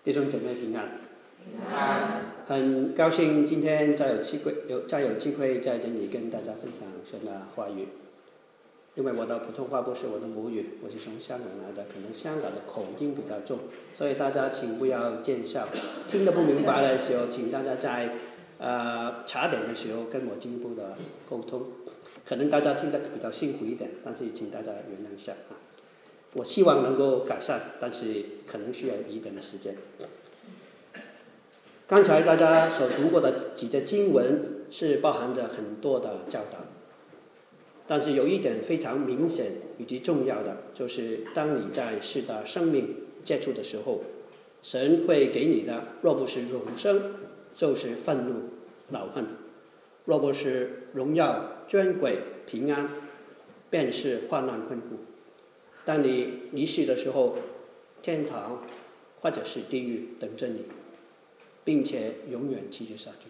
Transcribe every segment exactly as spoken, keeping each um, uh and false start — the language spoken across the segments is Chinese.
弟兄姐妹平安。很高兴今天再有机会有再有机会在这里跟大家分享神的话语。因为我的普通话不是我的母语，我是从香港来的，可能香港的口音比较重，所以大家请不要见笑。听得不明白的时候，请大家在呃茶点的时候跟我进一步的沟通。可能大家听得比较辛苦一点，但是请大家原谅一下啊。我希望能够改善，但是可能需要一点的时间。刚才大家所读过的几节经文是包含着很多的教导，但是有一点非常明显以及重要的，就是当你在世的生命接触的时候，神会给你的若不是永生，就是愤怒恼恨；若不是荣耀尊贵平安，便是患难困苦。当你离世的时候，天堂或者是地狱等着你，并且永远继续下去。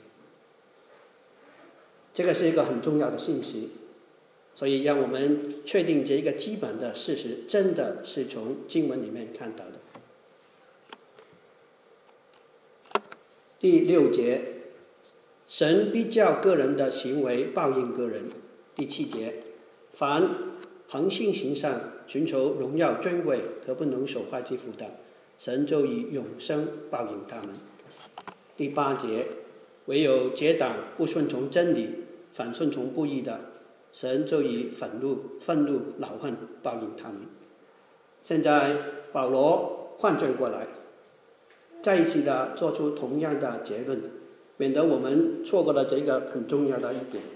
这个是一个很重要的信息，所以让我们确定这一个基本的事实真的是从经文里面看到的。第六节，神必叫个人的行为报应个人。第七节，凡恒心行善，寻求荣耀尊贵和不能守坏之福的，神就以永生报应他们。第八节，唯有结党不顺从真理，反顺从不义的，神就以愤怒、愤怒、恼恨报应他们。现在保罗换转过来，再一次的做出同样的结论，免得我们错过了这个很重要的一点。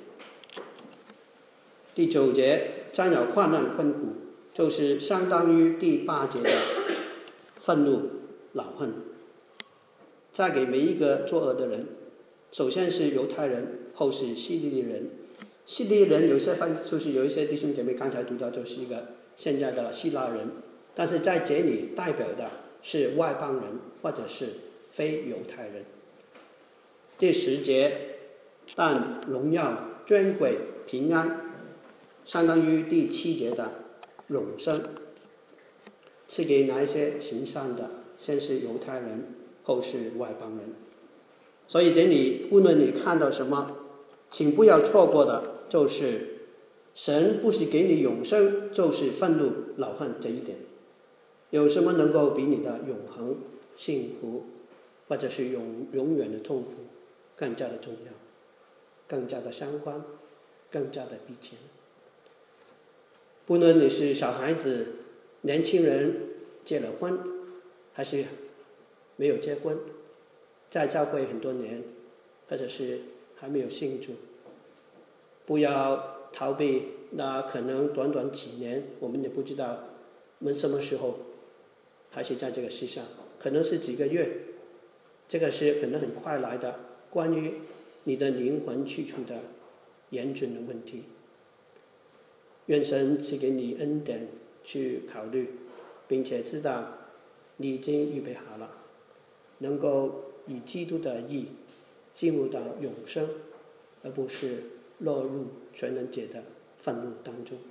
第九节，将有患难困苦，就是相当于第八节的愤怒、恼恨。再给每一个作恶的人，首先是犹太人，后是希利尼人。希利尼人有一些翻，就是有一些弟兄姐妹刚才读到，就是一个现在的希腊人，但是在这里代表的是外邦人或者是非犹太人。第十节，但荣耀尊贵平安，相当于第七节的永生，是给哪一些行善的？先是犹太人，后是外邦人。所以这里无论你看到什么，请不要错过的就是神不是给你永生，就是愤怒恼恨这一点。有什么能够比你的永恒幸福或者是永永远的痛苦更加的重要，更加的相关，更加的逼切？不论你是小孩子、年轻人结了婚，还是没有结婚，在教会很多年，或者是还没有信主，不要逃避那可能短短几年，我们也不知道我们什么时候还是在这个世上，可能是几个月，这个是可能很快来的，关于你的灵魂去处的严峻的问题。愿神赐给你恩典去考虑，并且知道你已经预备好了，能够以基督的义进入到永生，而不是落入全能者的愤怒当中。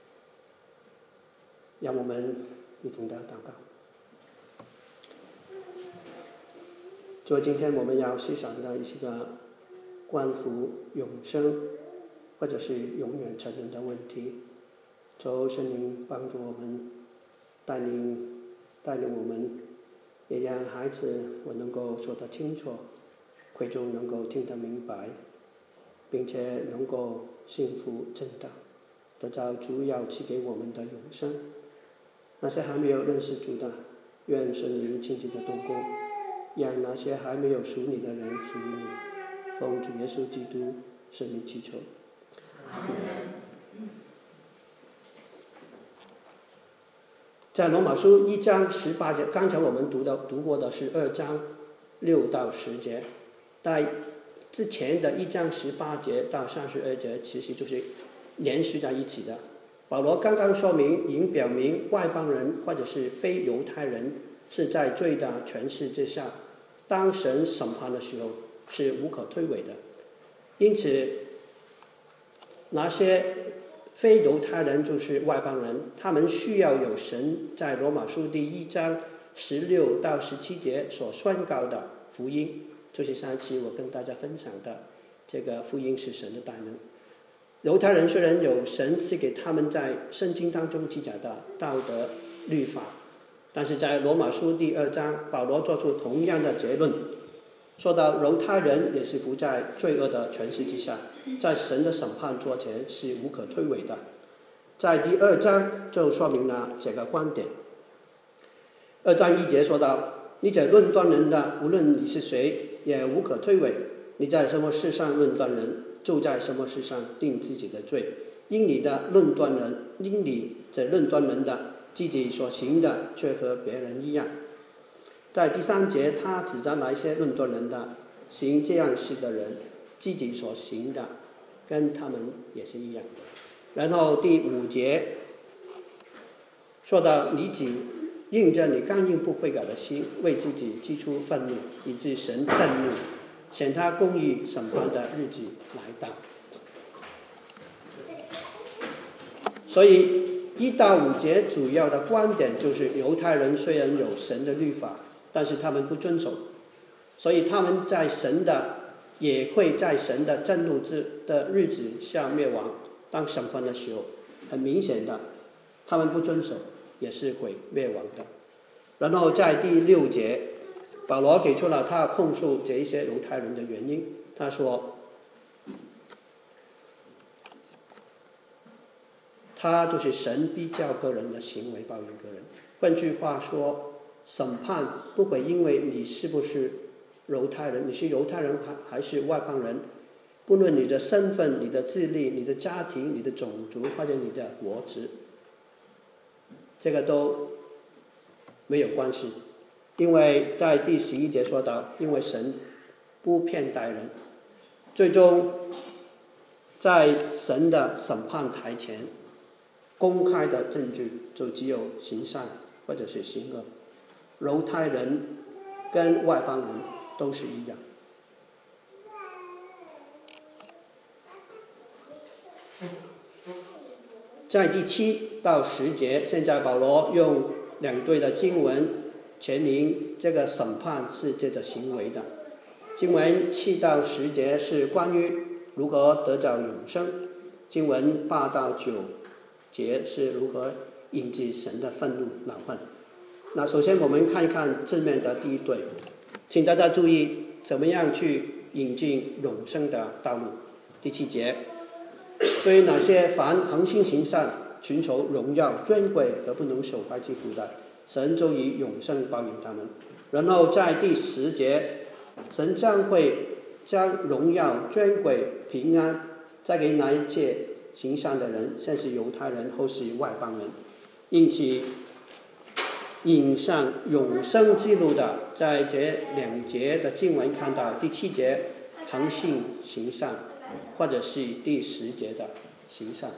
让我们一同的祷告。所以今天我们要思想的一个关乎永生或者是永远沉沦的问题，求圣灵帮助我们，带领带领我们，也让孩子我能够说得清楚，会众能够听得明白，并且能够幸福正道，得到主要赐给我们的永生。那些还没有认识主的，愿圣灵亲自的动工，让那些还没有属你的人属于你。奉主耶稣基督圣名祈求。在罗马书一章十八节，刚才我们读到读过的是二章六到十节，在之前的一章十八节到三十二节，其实就是连续在一起的。保罗刚刚说明，已经表明外邦人或者是非犹太人是在罪的权势之下，当神审判的时候是无可推诿的。因此，那些非犹太人就是外邦人，他们需要有神在罗马书第一章十六到十七节所宣告的福音，就是上一期我跟大家分享的这个福音是神的大能。犹太人虽然有神赐给他们在圣经当中记载的道德律法，但是在罗马书第二章，保罗做出同样的结论，说到犹太人也是伏在罪恶的权势之下，在神的审判桌前是无可推诿的。在第二章就说明了这个观点。二章一节说到，你这论断人的，无论你是谁，也无可推诿。你在什么事上论断人，就在什么事上定自己的罪。因你的论断人，因你这论断人的，自己所行的却和别人一样。在第三节，他指责那些论断人的，行这样事的人，自己所行的跟他们也是一样。然后第五节说到，你只印着你刚硬不悔改的心，为自己积出愤怒，以致神震怒，显他公义审判的日子来到。所以一到五节主要的观点就是，犹太人虽然有神的律法，但是他们不遵守，所以他们在神的也会在神的震怒之的日子下灭亡。当审判的时候，很明显的，他们不遵守，也是会灭亡的。然后在第六节，保罗给出了他控诉这一些犹太人的原因。他说，他就是神比较个人的行为报应个人。换句话说，审判不会因为你是不是犹太人，你是犹太人还是外邦人，不论你的身份、你的智力、你的家庭、你的种族或者你的国籍，这个都没有关系。因为在第十一节说到，因为神不偏待人，最终在神的审判台前，公开的证据就只有行善或者是行恶。犹太人跟外邦人都是一样。在第七到十节，现在保罗用两对的经文阐明这个审判是这个行为的。经文七到十节是关于如何得着永生，经文八到九节是如何引致神的愤怒恼恨。那首先我们看一看正面的第一对，请大家注意怎么样去引进永生的道路。第七节，对于那些凡恒心行善、寻求荣耀、尊贵而不能守怀之福的，神就以永生报应他们。然后在第十节，神将会将荣耀、尊贵、平安再给那一切行善的人，先是犹太人，后是外邦人。因此引上永生之路的，在这两节的经文看到，第七节恒信行善，或者是第十节的行善。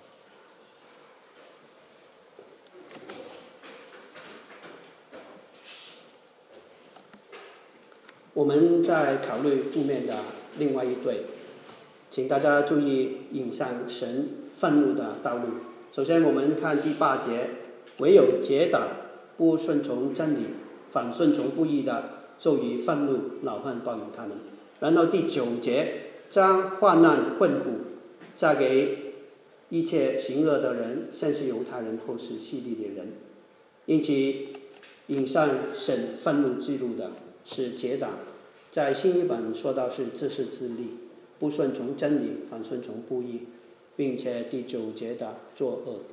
我们再考虑负面的另外一对，请大家注意引上神愤怒的道路。首先我们看第八节，唯有结党不顺从真理，反顺从不义的，就以愤怒恼恨报应他们。然后第九节，将患难困苦嫁给一切行恶的人，先是犹太人，后是希利的人。因此引上神愤怒之路的是结党，在新译本说到是自私自利，不顺从真理，反顺从不义，并且第九节的作恶。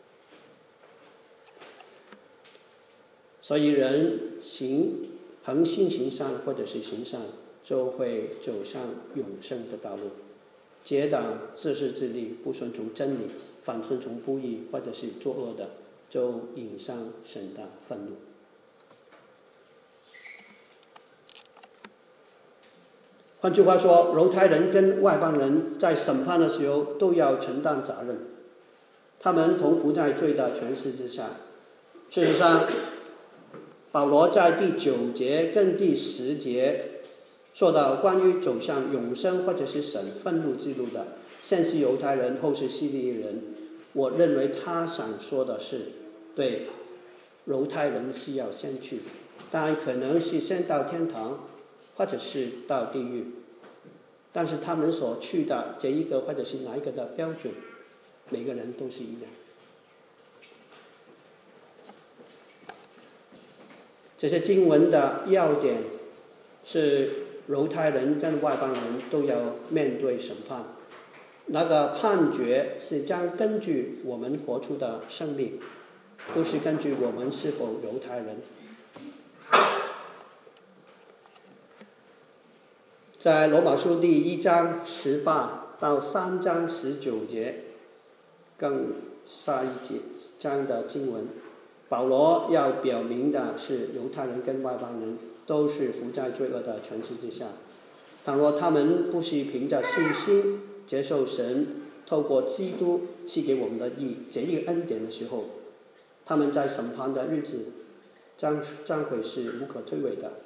所以人行恒心行善或者是行善，就会走上永生的道路。结党自私自利，不顺从真理，反顺从不义，或者是作恶的，就引上神的愤怒。换句话说，犹太人跟外邦人在审判的时候都要承担责任，他们同伏在罪的权势之下。事实上，保罗在第九节跟第十节说到关于走向永生或者是神愤怒之路的，先是犹太人，后是希利人。我认为他想说的是，对犹太人是要先去，当然可能是先到天堂，或者是到地狱，但是他们所去的这一个或者是哪一个的标准，每个人都是一样。这些经文的要点是犹太人跟外邦人都要面对审判，那个判决是将根据我们活出的生命，不是根据我们是否犹太人。在罗马书第一章十八到三章十九节，更下一节章的经文，保罗要表明的是，犹太人跟外邦人都是伏在罪恶的权势之下。倘若他们不是凭着信心接受神透过基督赐给我们的义这一个恩典的时候，他们在审判的日子将将会是无可推诿的。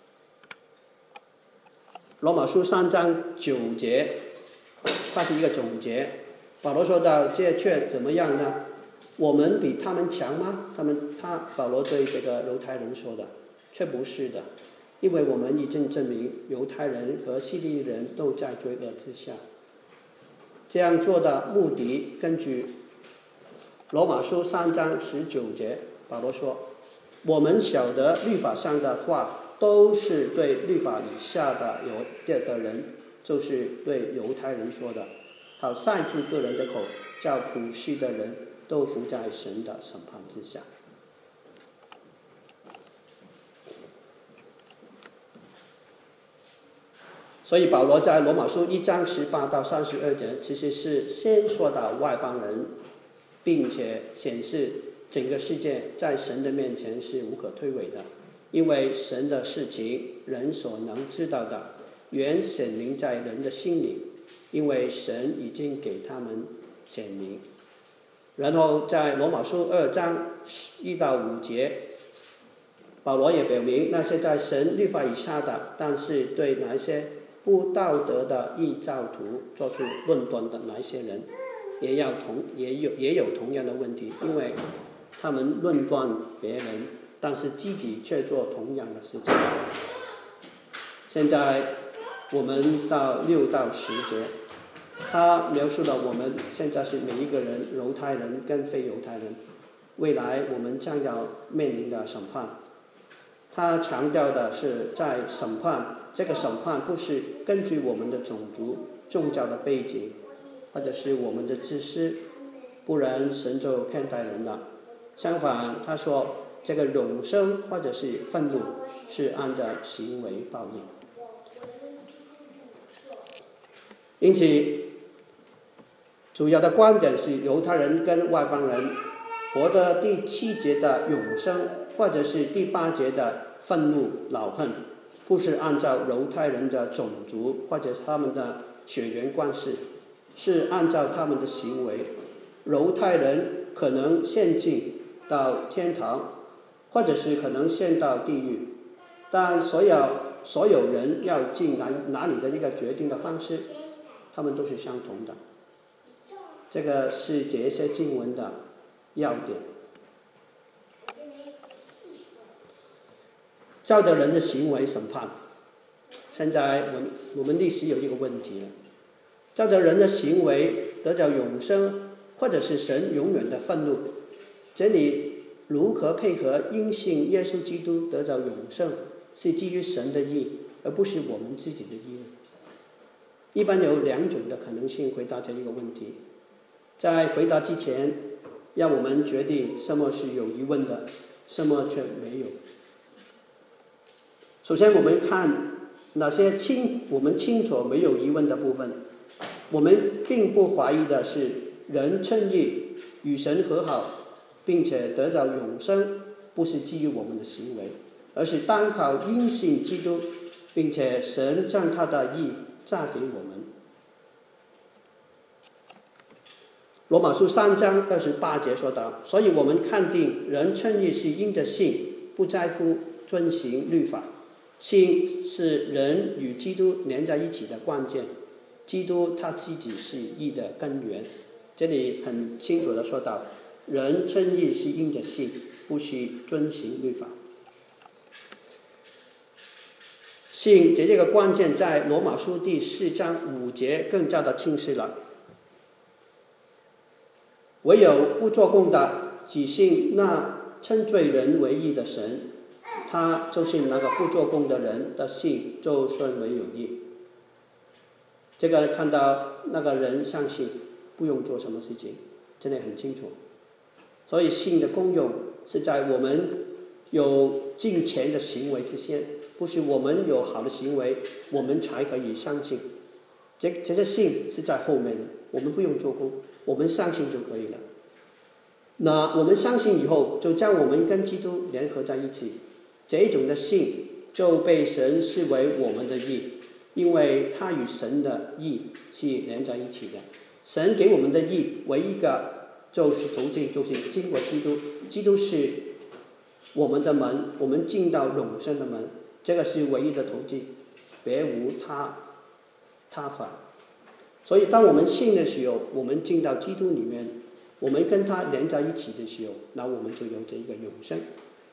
罗马书三章九节，它是一个总结。保罗说到，这却怎么样呢？我们比他们强吗？他们他保罗对这个犹太人说的，却不是的，因为我们已经证明犹太人和希利尼人都在罪恶之下。这样做的目的，根据罗马书三章十九节，保罗说，我们晓得律法上的话都是对律法以下的有的人，就是对犹太人说的，好塞住个人的口，叫普世的人都伏在神的审判之下。所以保罗在罗马书一章十八到三十二节，其实是先说到外邦人，并且显示整个世界在神的面前是无可推诿的，因为神的事情人所能知道的，原显明在人的心里，因为神已经给他们显明。然后在罗马书二章一到五节，保罗也表明，那些在神律法以下的，但是对那些不道德的异教徒做出论断的那些人，也要同也有也有同样的问题，因为他们论断别人，但是自己却做同样的事情。现在我们到六到十节，他描述了我们现在是每一个人，犹太人跟非犹太人，未来我们将要面临的审判。他强调的是，在审判，这个审判不是根据我们的种族、宗教的背景，或者是我们的知识，不然神就偏待人了。相反，他说这个永生或者是愤怒是按照行为报应。因此，主要的观点是犹太人跟外邦人活的第七节的永生，或者是第八节的愤怒恼恨，不是按照犹太人的种族或者他们的血缘关系，是按照他们的行为。犹太人可能陷进到天堂，或者是可能陷到地狱，但所有所有人要进哪哪里的一个决定的方式，他们都是相同的。这个是这些经文的要点。照着人的行为审判，现在我们我们历史有一个问题了，照着人的行为得着永生，或者是神永远的愤怒，这里如何配合因信耶稣基督得着永生，是基于神的义，而不是我们自己的义。一般有两种的可能性回答这一个问题。在回答之前，让我们决定什么是有疑问的，什么却没有。首先，我们看哪些清我们清楚没有疑问的部分。我们并不怀疑的是，人称义与神和好，并且得着永生，不是基于我们的行为，而是单靠因信基督，并且神将他的义赐给我们。罗马书三章二十八节说道，所以我们看定人称义是因着信，不在乎遵行律法。信是人与基督连在一起的关键，基督他自己是义的根源。这里很清楚地说到， 人称义是因着信，不是遵行律法。信这个关键在罗马书第四章五节更加的清晰了。唯有不做工的，只信那称罪人为义的神，他就信那个不做工的人的信就算为有义。这个看到那个人相信不用做什么事情，真的很清楚。所以信的功用是在我们有敬虔的行为之前，不是我们有好的行为我们才可以相信。这这些信是在后面的，我们不用做工，我们相信就可以了。那我们相信以后，就将我们跟基督联合在一起，这一种的信就被神视为我们的义，因为它与神的义是连在一起的。神给我们的义唯一一个就是途径，就是经过基督，基督是我们的门，我们进到永生的门，这个是唯一的途径，别无他他法。所以当我们信的时候，我们进到基督里面，我们跟他连在一起的时候，那我们就有这一个永生。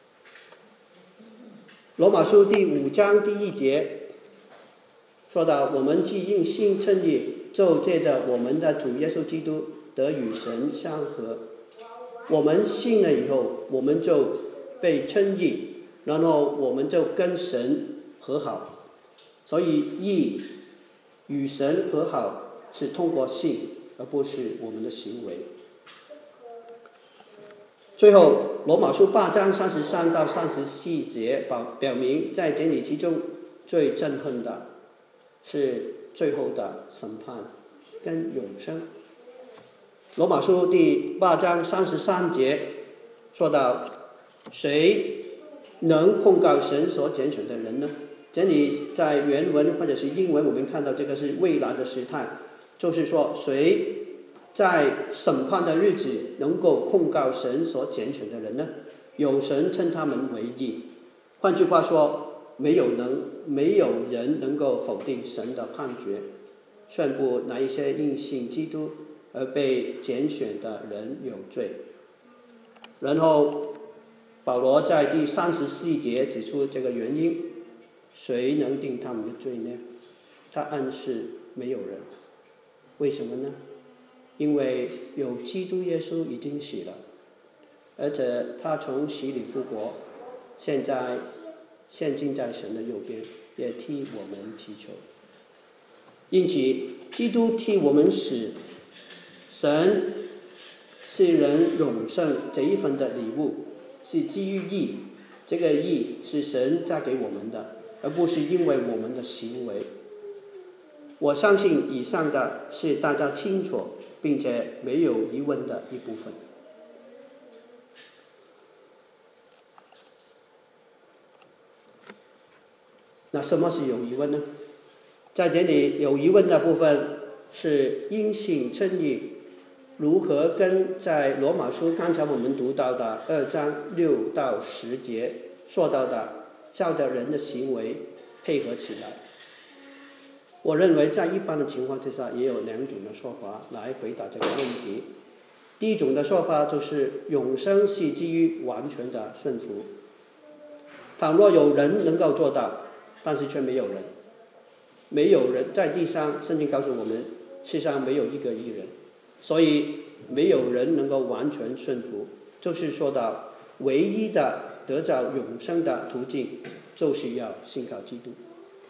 罗马书第五章第一节说到，我们既因信称义，就借着我们的主耶稣基督得与神相合。我们信了以后，我们就被称义，然后我们就跟神和好。所以义与神和好是通过信，而不是我们的行为。最后，罗马书八章三十三到三十四节表表明，在真理其中最憎恨的是最后的审判跟永生。罗马书第八章三十三节说到，谁能控告神所拣选的人呢？这里在原文或者是英文，我们看到这个是未来的时态，就是说谁在审判的日子能够控告神所拣选的人呢？有神称他们为义。换句话说，没有能没有人能够否定神的判决，宣布那一些因信基督而被拣选的人有罪。然后保罗在第三十四节指出这个原因，谁能定他们的罪呢？他暗示没有人。为什么呢？因为有基督耶稣已经死了，而且他从死里复活，现在现今在神的右边，也替我们祈求。因此基督替我们死，神赐人永生这一份的礼物是基于义，这个义是神加给我们的，而不是因为我们的行为。我相信以上的是大家清楚并且没有疑问的一部分。那什么是有疑问呢？在这里有疑问的部分是因信称义如何跟在罗马书刚才我们读到的二章六到十节说到的照着人的行为配合起来。我认为在一般的情况之下也有两种的说法来回答这个问题。第一种的说法就是永生是基于完全的顺服，倘若有人能够做到，但是却没有人，没有人在地上，圣经告诉我们世上没有一个义人，所以没有人能够完全顺服，就是说到唯一的得着永生的途径就是要信靠基督。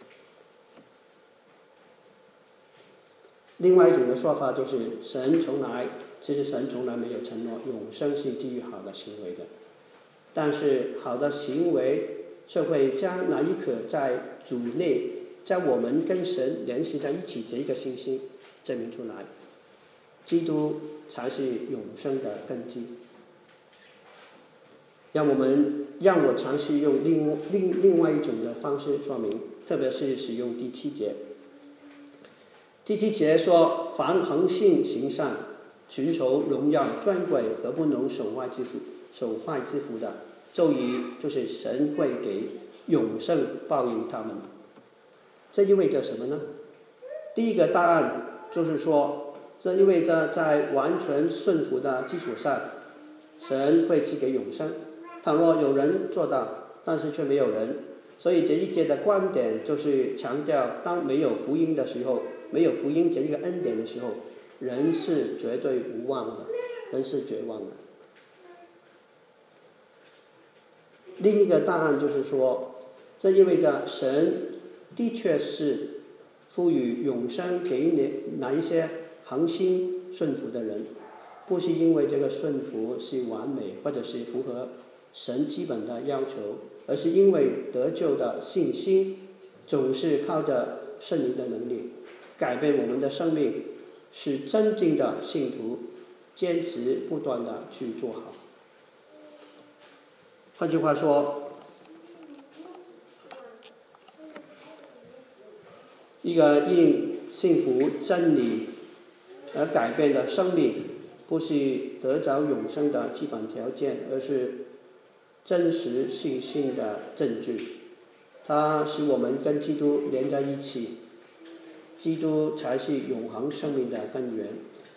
另外一种的说法就是神从来其实神从来没有承诺永生是基于好的行为的，但是好的行为就会将那一颗在主内将我们跟神联系在一起这一个信息证明出来，基督才是永生的根基。让我们让我尝试用另另另外一种的方式说明，特别是使用第七节。第七节说，凡恒信行善，寻求荣耀尊贵和不能损坏之福损坏之福的，就以就是神会给永生报应他们。这意味着什么呢？第一个答案就是说，这意味着在完全顺服的基础上， 神会赐给永生。倘若有人做到，但是却没有人，所以这一节的观点就是强调，当没有福音的时候，没有福音这一个恩典的时候，人是绝对无望的，人是绝望的。另一个答案就是说，这意味着神的确是赋予永生给哪一些恒心顺服的人，不是因为这个顺服是完美或者是符合神基本的要求，而是因为得救的信心总是靠着圣灵的能力改变我们的生命，使真正的信徒坚持不断的去做好。换句话说，一个因信服真理而改变的生命，不是得着永生的基本条件，而是真实信心的证据。它使我们跟基督连在一起，基督才是永恒生命的根源。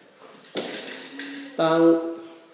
当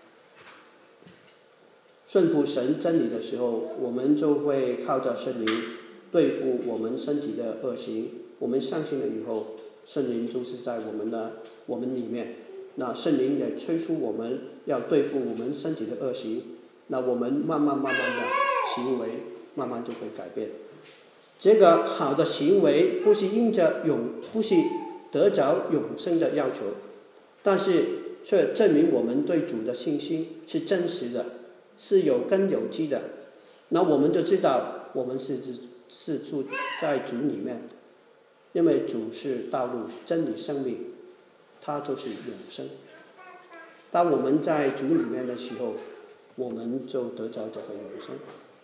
顺服神真理的时候，我们就会靠着圣灵对付我们身体的恶行。我们相信了以后，圣灵就是在我们的我们里面，那圣灵也催促我们要对付我们身体的恶行，那我们慢慢慢慢的行为慢慢就会改变。这个好的行为不是因着永不是得着永生的要求，但是却证明我们对主的信心是真实的，是有根有基的。那我们就知道我们是是住在主里面，因为主是道路真理生命，他就是永生。当我们在主里面的时候，我们就得着这个永生。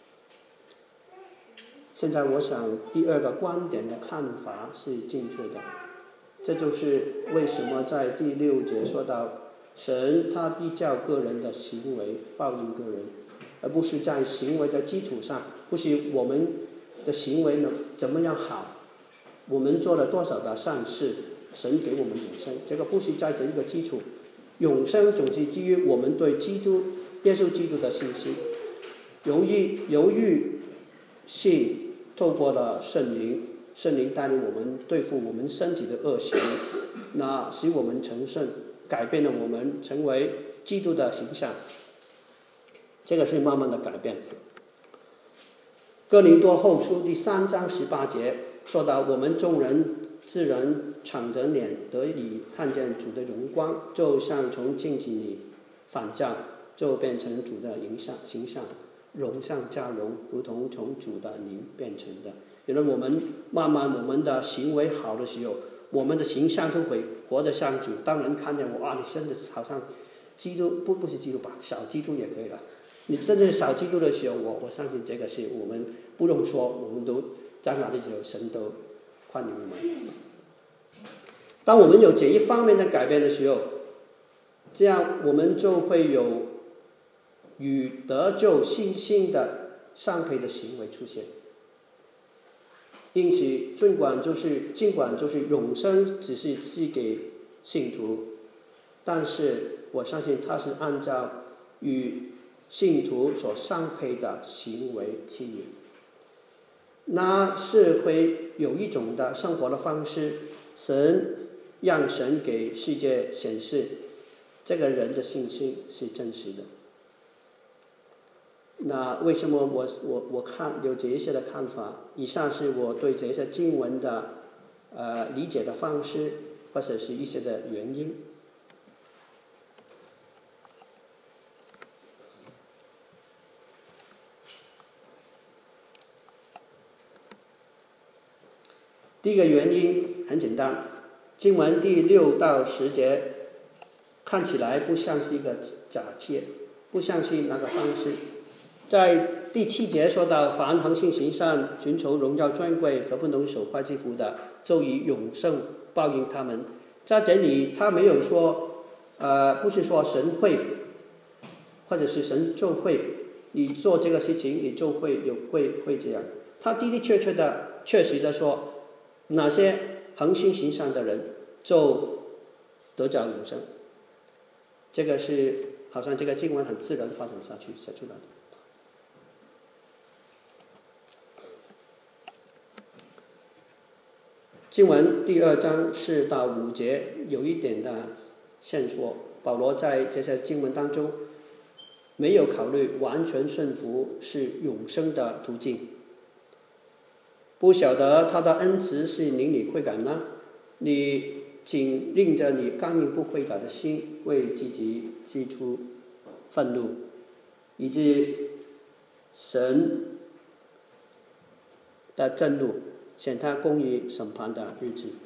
现在我想第二个观点的看法是正确的，这就是为什么在第六节说到神他必叫个人的行为报应个人，而不是在行为的基础上，不是我们的行为呢怎么样好，我们做了多少的善事，神给我们永生，这个不是在这一个基础。永生总是基于我们对基督耶稣基督的信心，由于由于信透过了圣灵，圣灵带领我们对付我们身体的恶行，那使我们成圣，改变了我们成为基督的形象，这个是慢慢的改变。哥林多后书第三章十八节说到，我们众人自然敞着脸得以看见主的荣光，就像从镜子里反照，就变成主的形象，荣上加荣，如同从主的灵变成的。原来我们慢慢我们的行为好的时候，我们的形象都会活得像主。当人看见我，哇，你甚至好像基督，不不是基督吧，小基督也可以了。你甚至小基督的时候，我我相信这个是我们不用说，我们都将来的时候神都欢迎我们。当我们有这一方面的改变的时候，这样我们就会有与得救信心的相配的行为出现。因此尽管就是尽管就是永生只是赐给信徒，但是我相信它是按照与信徒所相配的行为赐予，那是会有一种的生活的方式，神让神给世界显示这个人的信心是真实的。那为什么我我我看有这一些的看法？以上是我对这些经文的呃理解的方式，或者是一些的原因。第一个原因很简单，经文第六到十节看起来不像是一个假借，不像是那个方式。在第七节说到，凡恒心行善、寻求荣耀尊贵和不能守坏之福的，就以永生报应他们。在这里他没有说呃，不是说神会或者是神就会你做这个事情你就会有会会这样，他的的确确的确实的说哪些恒心行善的人就得着永生，这个是好像这个经文很自然发展下去写出来的。经文第二章四到五节有一点的线索，保罗在这些经文当中没有考虑完全顺服是永生的途径。不晓得他的恩慈是令你悔改呢，你仅令着你刚硬不悔改的心为自己积出愤怒，以致神的震怒，显他公义审判的日子。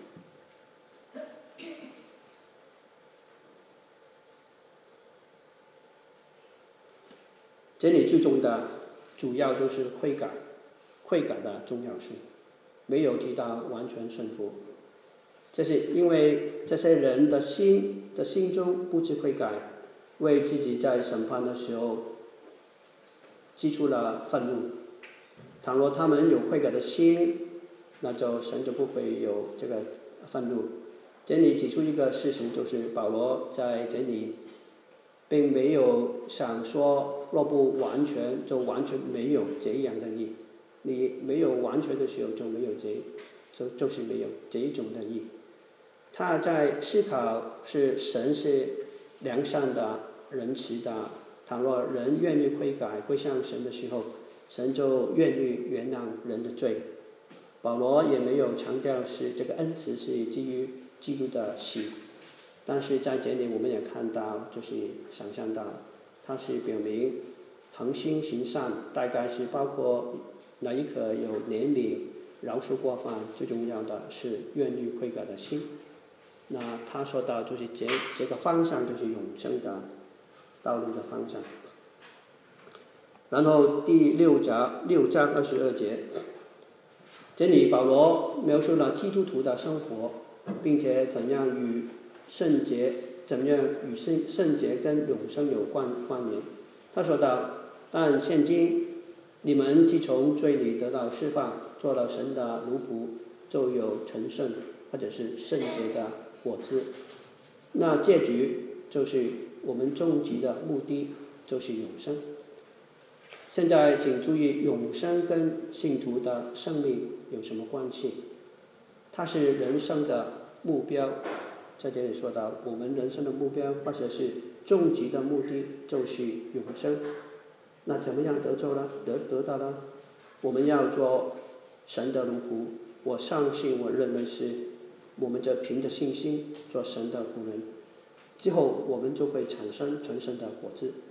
这里最终的主要就是悔改，悔改的重要性，没有提到完全顺服。这是因为这些人的心的心中不知悔改，为自己在审判的时候积出了愤怒。倘若他们有悔改的心，那就神就不会有这个愤怒。这里指出一个事实，就是保罗在这里并没有想说若不完全就完全没有这样的义，你没有完全的时候就没有这就就是没有这一种的义。他在思考是神是良善的、仁慈的，倘若人愿意悔改归向神的时候，神就愿意原谅人的罪。保罗也没有强调是这个恩慈是基于基督的死，但是在这里我们也看到，就是想象到它是表明恒心行善，大概是包括那一颗有怜悯、饶恕过犯，最重要的是愿意悔改的心。那他说到就是这这个方向就是永生的道路的方向。然后第六章六章二十二节，这里保罗描述了基督徒的生活，并且怎样与圣洁怎样与圣圣洁跟永生有关关联。他说道：但现今你们既从罪里得到释放，做了神的奴仆，就有成圣或者是圣洁的果子。那结局就是我们终极的目的就是永生。现在请注意，永生跟信徒的生命有什么关系？它是人生的目标，在这里说到我们人生的目标或者是终极的目的就是永生。那怎么样得着呢？得得到呢？我们要做神的奴仆。我相信，我认为是我们就凭着信心做神的仆人，之后我们就会产生成圣的果子。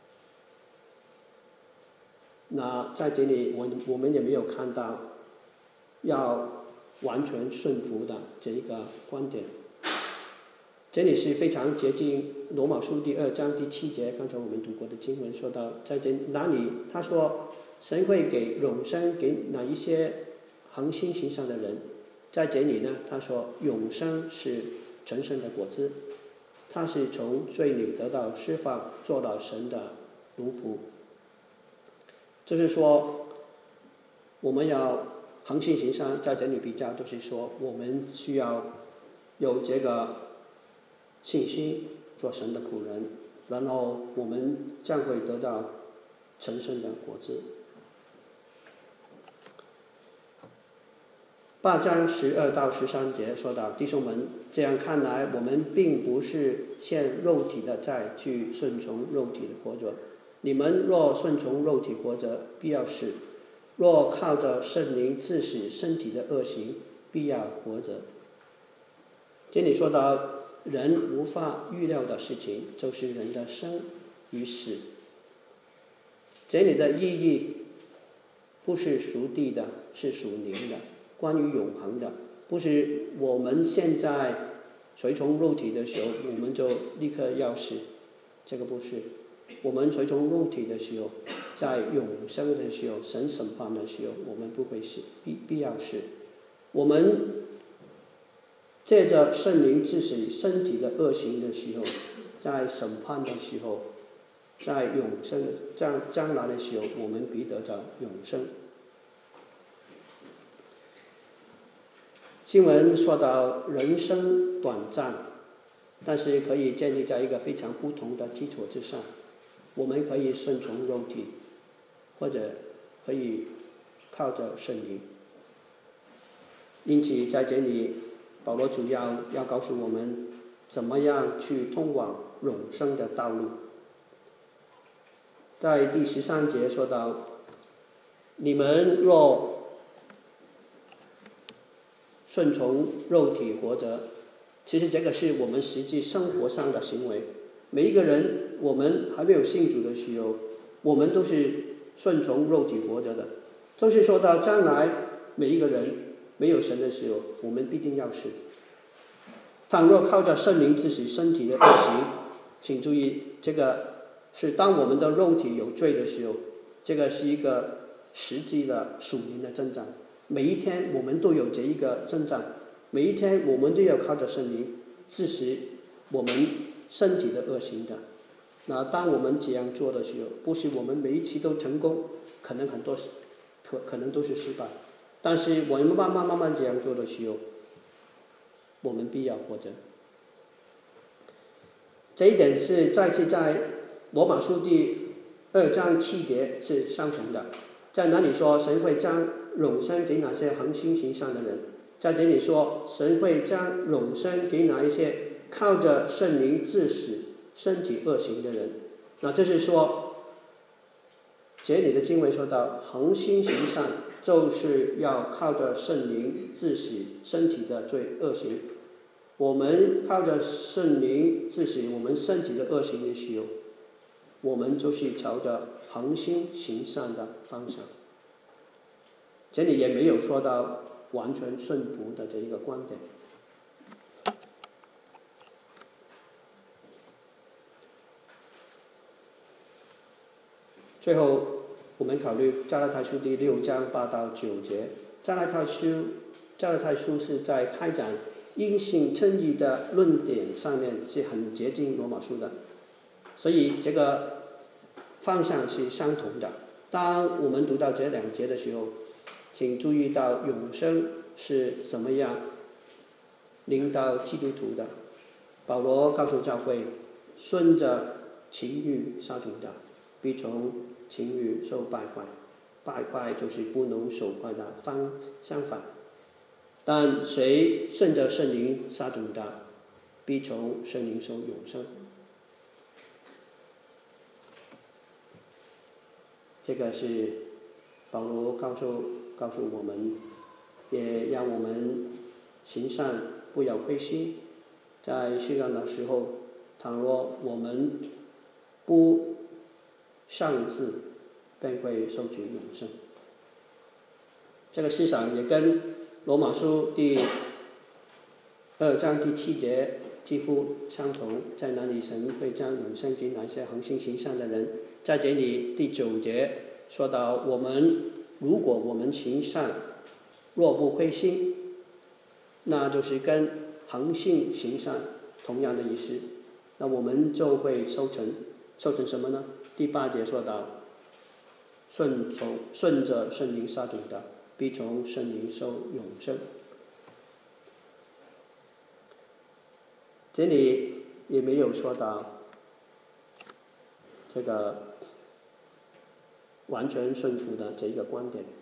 那在这里我我们也没有看到要完全顺服的这一个观点。这里是非常接近罗马书第二章第七节，刚才我们读过的经文说到，在这哪里他说神会给永生给哪一些恒心行善的人，在这里呢他说永生是成圣的果子，他是从罪里得到释放，做了神的奴仆。就是说我们要恒心行善，在这里比较就是说我们需要有这个信心做神的仆人，然后我们将会得到成圣的果子。八章十二到十三节说到，弟兄们，这样看来，我们并不是欠肉体的债去顺从肉体的活着。你们若顺从肉体活着，必要死；若靠着圣灵治死身体的恶行，必要活着。这里说到人无法预料的事情，就是人的生与死。这里的意义不是属地的，是属灵的，关于永恒的，不是我们现在随从肉体的时候我们就立刻要死，这个不是。我们随从肉体的时候，在永生的时候，神审判的时候，我们不会死，必必要死。我们借着圣灵治死身体的恶行的时候，在审判的时候，在永生将将来的时候，我们必得着永生。经文说到人生短暂， 但是可以建立在一个非常不同的基础之上。我们可以顺从肉体，或者可以靠着圣灵。因此在这里，保罗主要要告诉我们怎么样去通往永生的道路。在第十三节说到，你们若顺从肉体活着，其实这个是我们实际生活上的行为。每一个人，我们还没有信主的时候，我们都是顺从肉体活着的。就是说到将来每一个人没有神的时候，我们必定要死。倘若靠着圣灵致死身体的恶行，请注意，这个是当我们的肉体有罪的时候，这个是一个实际的属灵的征战。每一天我们都有这一个征战，每一天我们都要靠着圣灵致死我们身体的恶行的。那当我们这样做的时候，不是我们每一期都成功，可能很多可可能都是失败。但是我们慢慢慢慢这样做的时候，我们必要活着。这一点是再次在罗马书第二章七节是相同的。在哪里说神会将永生给那些恒心行善的人？在这里说神会将永生给那一些靠着圣灵致死身体恶行的人。那就是说，这里的经文说到恒心行善，就是要靠着圣灵致死身体的罪恶行。我们靠着圣灵致死我们身体的恶行的时候，我们就是朝着恒心行善的方向。这里也没有说到完全顺服的这一个观点。最后我们考虑加拉太书第六章八到九节。加拉太书加拉太书是在开展因信称义的论点上面是很接近罗马书的，所以这个方向是相同的。当我们读到这两节的时候，请注意到永生是怎么样临到基督徒的。保罗告诉教会，顺着情欲撒种的，必从情欲受败坏。败坏就是不能守坏的方相反。但谁顺着圣灵撒种的，必从圣灵受永生。这个是保罗告诉告诉我们，也让我们行善不要灰心。在世上的时候，倘若我们不上志，便会收取永生。这个思想也跟罗马书第二章第七节几乎相同。在那里神会将永生给那些恒心行善的人。在这里第九节说到，我们如果我们行善若不灰心，那就是跟恒心行善同样的意思，那我们就会收成收成什么呢？第八节说到，顺从顺着圣灵撒种的，必从圣灵收永生。这里也没有说到这个完全顺服的这一个观点。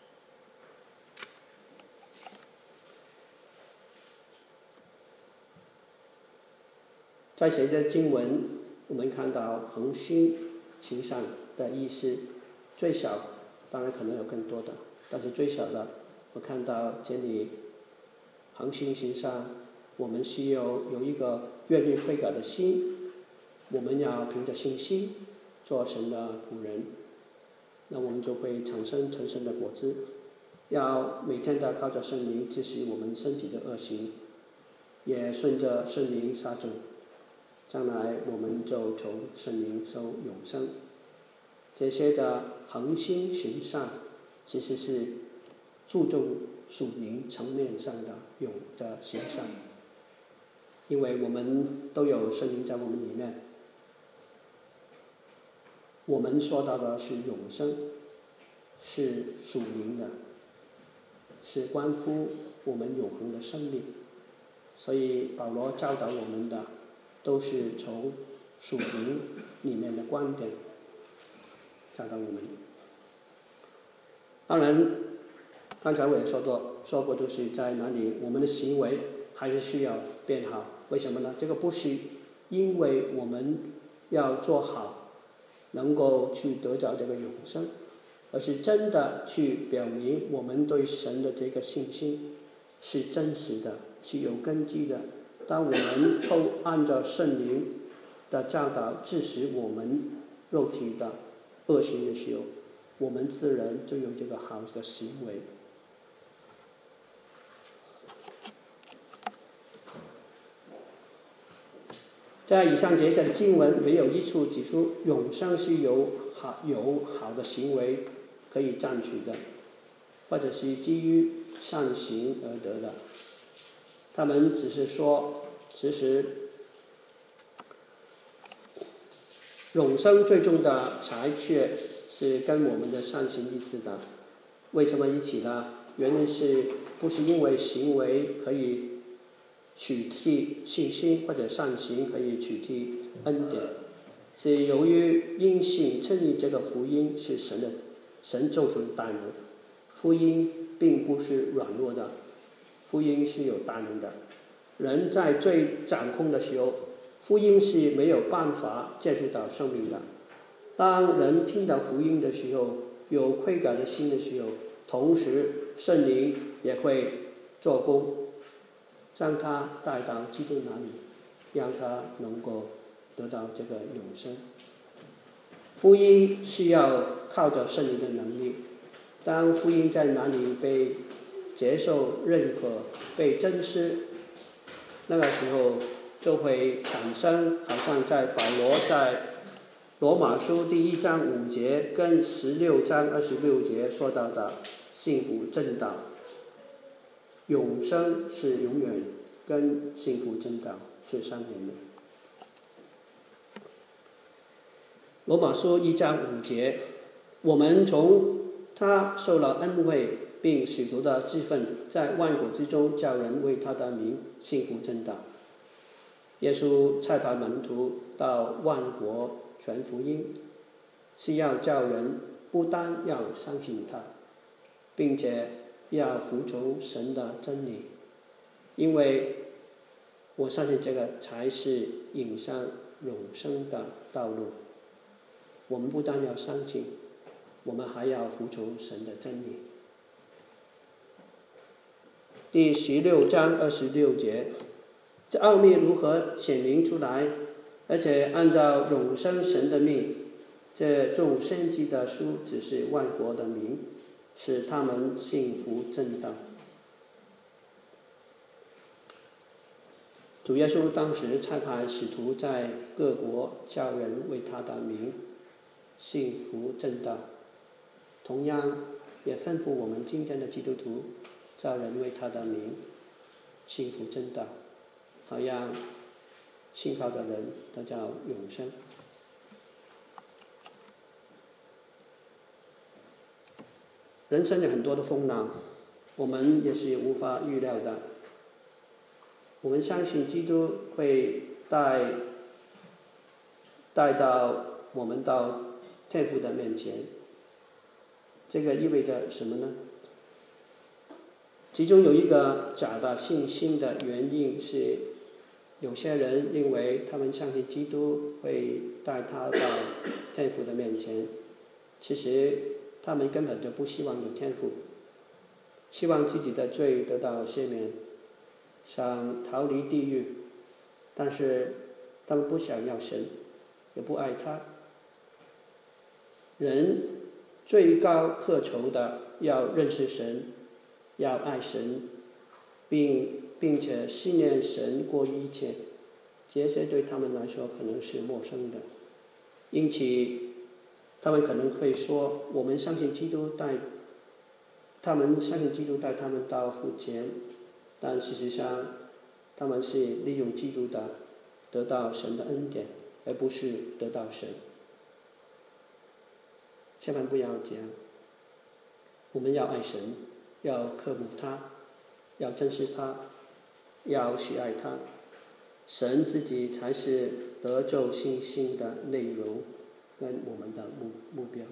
在谁的经文，我们看到恒心行善的意思，最小当然可能有更多的，但是最小的，我看到这里恒心行善，我们需要有一个愿意悔改的心，我们要凭着信心做神的仆人，那我们就会产生成神的果子。要每天的靠着圣灵致死我们身体的恶行，也顺着圣灵撒种，将来我们就从圣灵收永生。这些的恒心行善，其实是注重属灵层面上的永的行善，因为我们都有圣灵在我们里面。我们说到的是永生，是属灵的，是关乎我们永恒的生命。所以保罗教导我们的， 都是从属灵里面的观点教导我们。当然，刚才我也说过，说过就是在哪里，我们的行为还是需要变好。为什么呢？这个不是因为我们要做好，能够去得着这个永生，而是真的去表明我们对神的这个信心是真实的，是有根基的。当我们都按照圣灵的教导致使我们肉体的恶行的时候，我们自然就有这个好的行为。在以上这些的经文，没有一处指出永生是有好有好的行为可以占取的，或者是基于善行而得的。他们只是说，其实永生最终的裁决是跟我们的善行一致的。为什么一起呢？原因是不是因为行为可以取替信心，或者善行可以取替恩典，是由于因信称义这个福音是神的神救赎的大能。福音并不是软弱的，福音是有大能的。人在最掌控的时候，福音是没有办法接触到生命的。当人听到福音的时候，有悔改的心的时候，同时圣灵也会做工，将他带到基督那里，让他能够得到这个永生。福音需要靠着圣灵的能力，当福音在哪里被接受、认可、被珍视，那个时候就会产生好像在保罗在罗马书第一章五节跟十六章二十六节说到的幸福正道。永生是永远，跟幸福正道是相连的。罗马书一章五节，我们从他受了恩惠，并使徒的职分，在万国之中叫人为他的名幸福正道。耶稣差派门徒到万国传福音，是要叫人不单要相信他，并且要服从神的真理，因为我相信这个才是引向永生的道路。我们不但要相信，我们还要服从神的真理。第十六章二十六节，这奥秘如何显明出来？而且按照永生神的命，这众先知的书只是万国的名，使他们幸福正道。主耶稣当时差派使徒在各国叫人为他的名幸福正道，同样也吩咐我们今天的基督徒叫人为他的名幸福正道，好让信靠的人得到永生。人生有很多的风浪，我们也是无法预料的。我们相信基督会带带到我们到天父的面前，这个意味着什么呢？其中有一个假的信心的原因是，有些人认为他们相信基督会带他到天父的面前，其实他们根本就不希望有天父，希望自己的罪得到赦免，想逃离地狱，但是他们不想要神，也不爱他。人最高渴求的要认识神，要爱神，并并且信念神过一切，这些对他们来说可能是陌生的。因此他们可能会说，我们相信基督带他们相信基督带他们到父前，但事实上他们是利用基督的得到神的恩典，而不是得到神。千万不要这样，我们要爱神，要渴慕他，要珍视他，要喜爱他， 神自己才是得救信心的内容跟我们的目目标。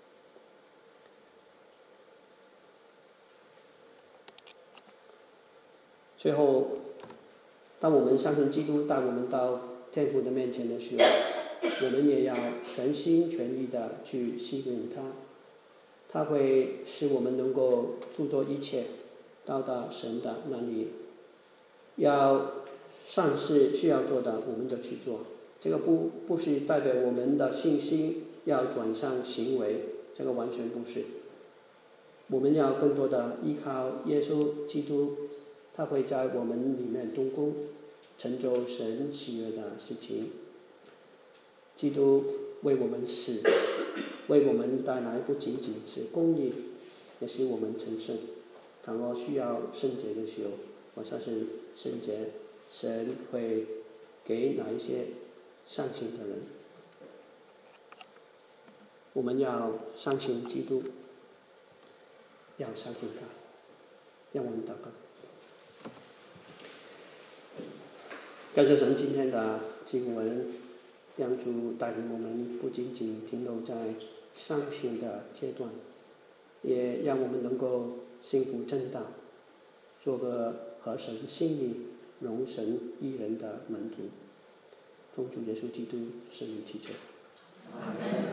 最后，当我们相信基督带我们到天父的面前的时候，我们也要全心全意的去信任他，他会使我们能够做做一切，到达神的那里。要善事需要做的，我们就去做。这个不不是代表我们的信心要转向行为，这个完全不是。我们要更多的依靠耶稣基督，他会在我们里面动工，成就神喜悦的事情。基督为我们死，为我们带来不仅仅是公义，也使我们成圣。倘若需要圣洁的时候，我相信圣洁神会给哪一些相信的人。我们要相信基督，要相信他。让我们祷告。感谢神今天的经文，让主带领我们不仅仅停留在相信的阶段，也让我们能够幸福正道，做个合神心意、荣神益人的门徒。奉主耶稣基督圣名祈求。